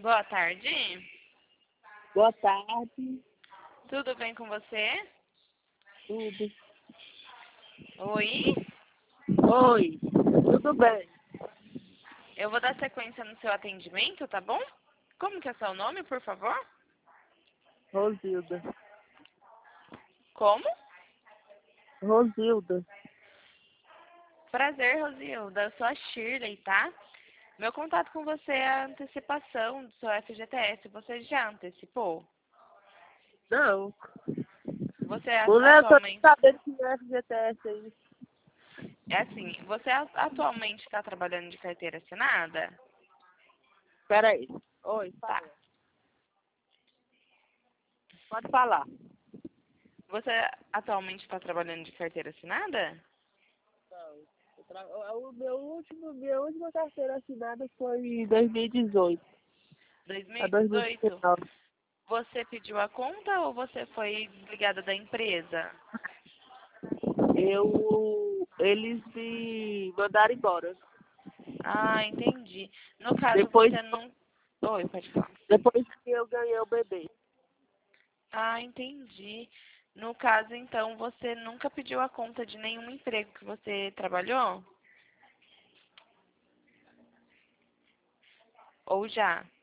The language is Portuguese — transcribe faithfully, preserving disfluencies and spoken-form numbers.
Boa tarde. Boa tarde. Tudo bem com você? Tudo. Oi? Oi, tudo bem? Eu vou dar sequência no seu atendimento, tá bom? Como que é seu nome, por favor? Rosilda. Como? Rosilda. Prazer, Rosilda. Eu sou a Shirley, tá? Meu contato com você é a antecipação do seu F G T S. Você já antecipou? Não. Você é Mulher, eu tô atualmente... sabendo que é F G T S aí. É assim, você atualmente está trabalhando de carteira assinada? Peraí. Oi, Tá. fala. Pode falar. Você atualmente está trabalhando de carteira assinada? Não. Eu tra- O meu último, minha última carteira assinada foi em dois mil e dezoito. A dois mil e dois mil e dezoito? dezenove. Você pediu a conta ou você foi desligada da empresa? Eu... Eles me mandaram embora. Ah, entendi. No caso, Depois, você não... Oi, pode falar. depois que eu ganhei o bebê. Ah, entendi. No caso, então, você nunca pediu a conta de nenhum emprego que você trabalhou? Ou já?